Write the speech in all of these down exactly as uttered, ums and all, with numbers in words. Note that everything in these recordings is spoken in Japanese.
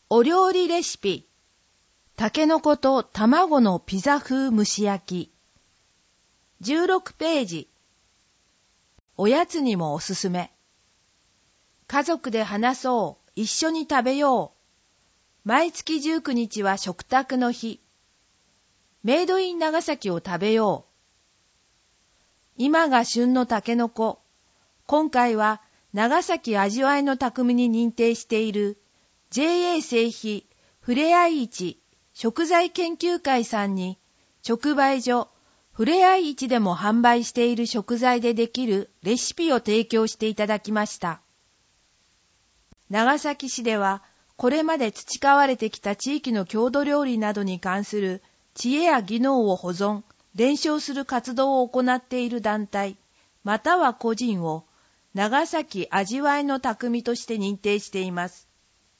お料理レシピ。たけのこと卵のピザ風蒸し焼き。じゅうろくページ。おやつにもおすすめ。家族で話そう、一緒に食べよう。毎月じゅうくにちは食卓の日。メイドイン長崎を食べよう。今が旬のたけのこ。今回は長崎味わいの匠に認定している ジェーエー 製品ふれあい市食材研究会さんに直売所ふれあい市でも販売している食材でできるレシピを提供していただきました。長崎市ではこれまで培われてきた地域の郷土料理などに関する知恵や技能を保存、伝承する活動を行っている団体、または個人を長崎味わいの匠として認定しています。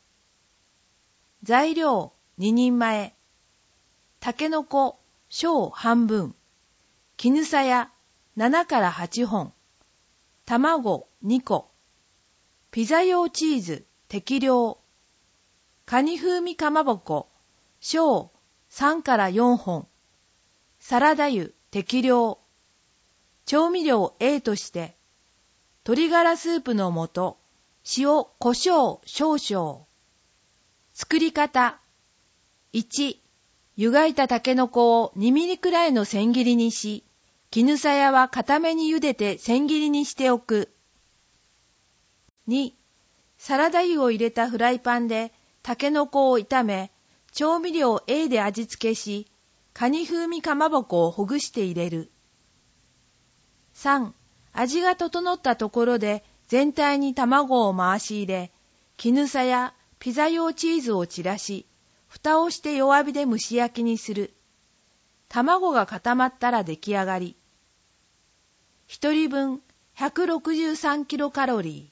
材料ににんまえ、たけのこ小半分、絹さやななからはちほん、卵にこ、ピザ用チーズ適量、カニ風味かまぼこ小さんからよんほん、サラダ油適量、調味料 A として鶏ガラスープの素、塩、胡椒少々。作り方。いち. 湯がいたたけのこをにミリくらいの千切りにし、絹さやは固めに茹でて千切りにしておく。に. サラダ油を入れたフライパンでたけのこを炒め、調味料 A で味付けし、カニ風味かまぼこをほぐして入れる。さん. 味が整ったところで全体に卵を回し入れ、絹さやピザ用チーズを散らし、蓋をして弱火で蒸し焼きにする。卵が固まったら出来上がり。ひとりぶんひゃくろくじゅうさんキロカロリ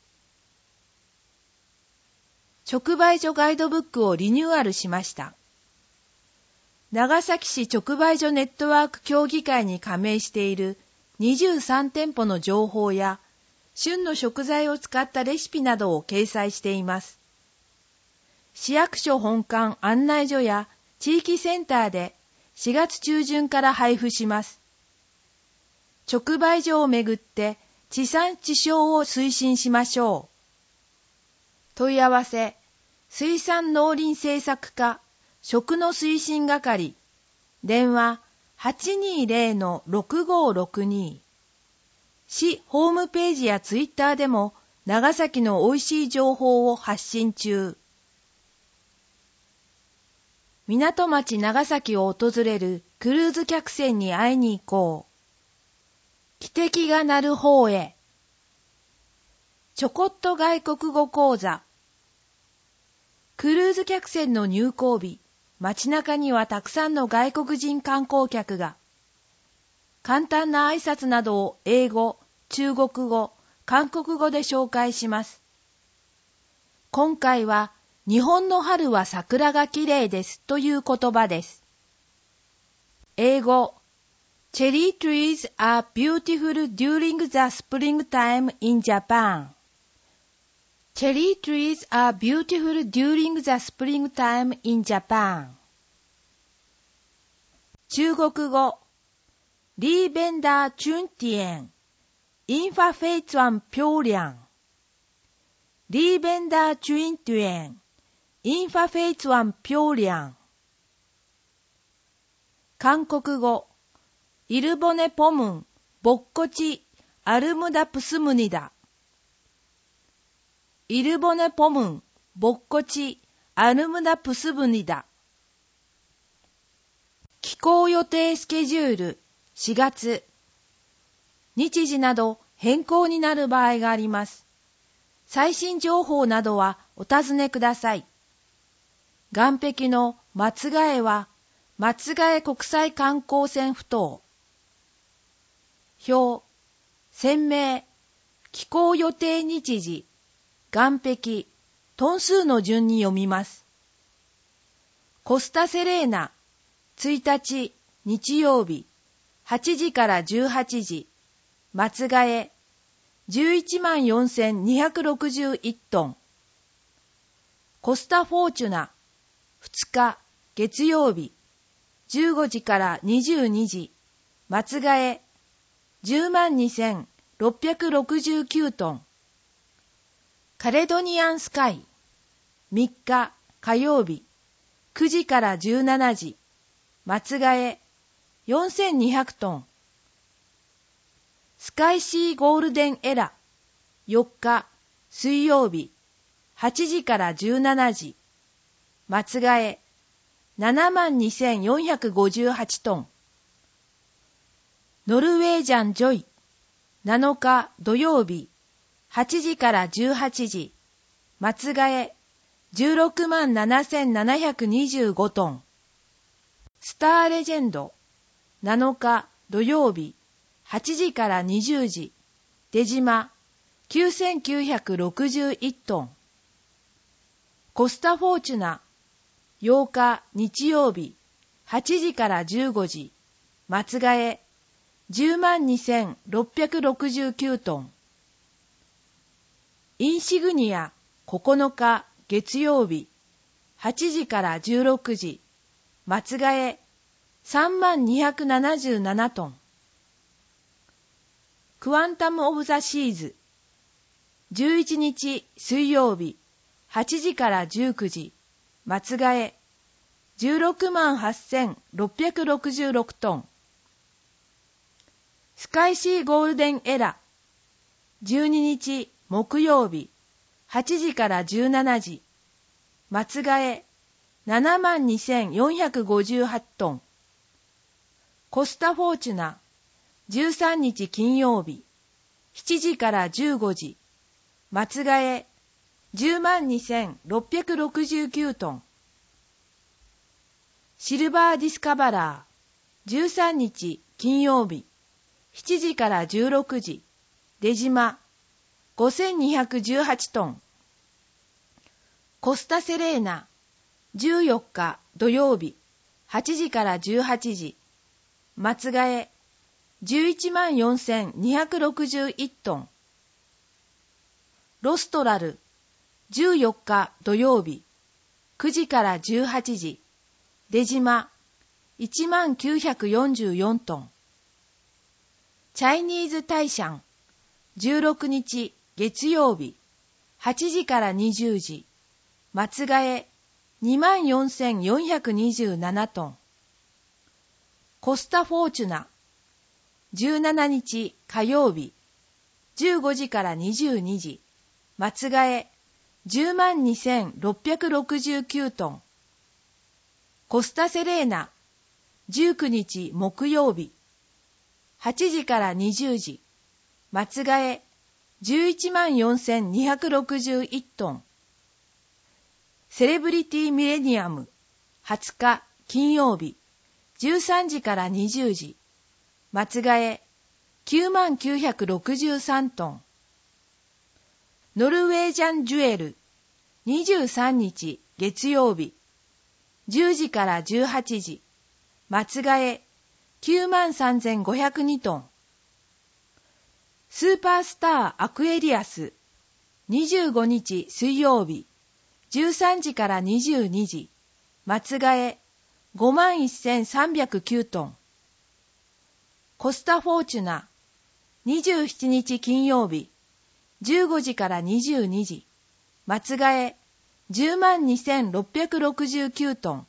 ー。直売所ガイドブックをリニューアルしました。長崎市直売所ネットワーク協議会に加盟しているにじゅうさんてんぽの情報や、旬の食材を使ったレシピなどを掲載しています。市役所本館案内所や地域センターでしがつちゅうじゅんから配布します。直売所をめぐって地産地消を推進しましょう。問い合わせ、水産農林政策課、食の推進係、電話 はちにーぜろのろくごーろくに。市ホームページやツイッターでも長崎の美味しい情報を発信中。港町長崎を訪れるクルーズ客船に会いに行こう。汽笛が鳴る方へ。ちょこっと外国語講座。クルーズ客船の入港日、街中にはたくさんの外国人観光客が。簡単な挨拶などを英語、中国語、韓国語で紹介します。今回は、日本の春は桜がきれいですという言葉です。英語 Cherry trees are beautiful during the springtime in Japan. Cherry trees are beautiful during the springtime in Japan. 中国語リーベンダーチュンティエンインファフェイツワンピョーリャンリーベンダーチュンティエンインファフェイツワンピョーリャン。韓国語イルボネポムンボッコチアルムダプスムニダ。イルボネポムンボッコチアルムダプスムニダ。寄港予定スケジュールしがつ。日時など変更になる場合があります。最新情報などはお尋ねください。岸壁の松ヶ江は松ヶ江国際観光船埠頭。表、船名、寄港予定日時、岸壁、トン数の順に読みます。コスタセレーナ、ついたち日曜日、はちじからじゅうはちじ、松ヶ江、じゅういちまんよんせんにひゃくろくじゅういちトン。コスタフォーチュナ、 ふつか月曜日じゅうごじからにじゅうにじ、松替えじゅうまんにせんろっぴゃくろくじゅうきゅうトン。カレドニアンスカイみっか火曜日くじからじゅうしちじ、松替えよんせんにひゃくトン。スカイシーゴールデンエラよっか水曜日はちじからじゅうしちじ、松替えななまんにせんよんひゃくごじゅうはちトン。ノルウェージャンジョイなのか土曜日はちじからじゅうはちじ、松替えじゅうろくまんななせんななひゃくにじゅうごトン。スターレジェンドなのか土曜日はちじからにじゅうじ、出島きゅうせんきゅうひゃくろくじゅういちトン。コスタフォーチュナようか日曜日はちじからじゅうごじ、松替えじゅうまんにせんろっぴゃくろくじゅうきゅうトン。インシグニアここのか月曜日はちじからじゅうろくじ、松替えさんまんにひゃくななじゅうななトン。クワンタム・オブ・ザ・シーズじゅういちにち水曜日はちじからじゅうくじ、松替えじゅうろくまんはっせんろっぴゃくろくじゅうろくトン。スカイシーゴールデンエラじゅうににち木曜日はちじからじゅうしちじ、松替えななまんにせんよんひゃくごじゅうはちトン。コスタフォーチュナじゅうさんにち金曜日しちじからじゅうごじ、松替えじゅうまんにせんろっぴゃくろくじゅうきゅうトン。シルバーディスカバラーじゅうさんにち金曜日しちじからじゅうろくじ、出島ごせんにひゃくじゅうはちトン。コスタセレーナじゅうよっか土曜日はちじからじゅうはちじ、松替えじゅういちまんよんせんにひゃくろくじゅういちトン。ロストラルじゅうよっか土曜日くじからじゅうはちじ、出島いちまんきゅうひゃくよんじゅうよんトン。チャイニーズタイシャンじゅうろくにち月曜日はちじからにじゅうじ、松替えにまんよんせんよんひゃくにじゅうななトン。コスタフォーチュナじゅうしちにち火曜日じゅうごじからにじゅうにじ、松替えじゅうまんにせんろっぴゃくろくじゅうきゅうトン。コスタセレーナじゅうくにち木曜日はちじからにじゅうじ、松替えじゅういちまんよんせんにひゃくろくじゅういちトン。セレブリティミレニアムはつか金曜日じゅうさんじからにじゅうじ、松替えきゅうまんきゅうひゃくろくじゅうさんトン。ノルウェージャンジュエルにじゅうさんにち月曜日じゅうじからじゅうはちじ、松替えきゅうまんさんぜんごひゃくにトン。スーパースターアクエリアスにじゅうごにち水曜日じゅうさんじからにじゅうにじ、松替えごまんせんさんびゃくきゅうトン。コスタフォーチュナにじゅうしちにち金曜日じゅうごじからにじゅうにじ、松替えじゅうまんにせんろっぴゃくろくじゅうきゅうトン。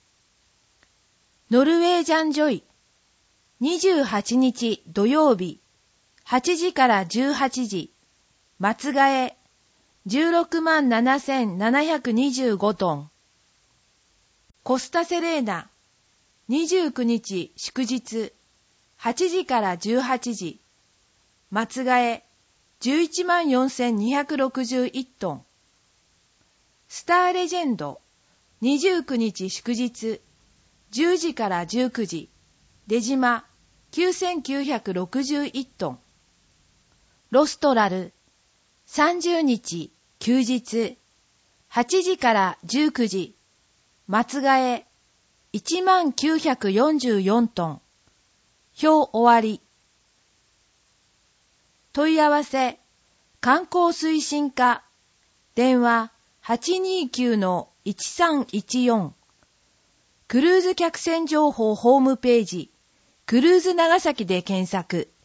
ノルウェージャンジョイにじゅうはちにち土曜日はちじからじゅうはちじ、松替えじゅうろくまんななせんななひゃくにじゅうごトン。コスタセレーナにじゅうくにち祝日はちじからじゅうはちじ、松替えじゅういちまんよんせんにひゃくろくじゅういちトン。スターレジェンドにじゅうくにち祝日じゅうじからじゅうくじ、出島きゅうせんきゅうひゃくろくじゅういちトン。ロストラルさんじゅうにち休日はちじからじゅうくじ、松替えいちまんきゅうひゃくよんじゅうよんトン。表終わり。問い合わせ観光推進課電話 はちにーきゅうのいちさんいちよんクルーズ客船情報ホームページ、クルーズ長崎で検索。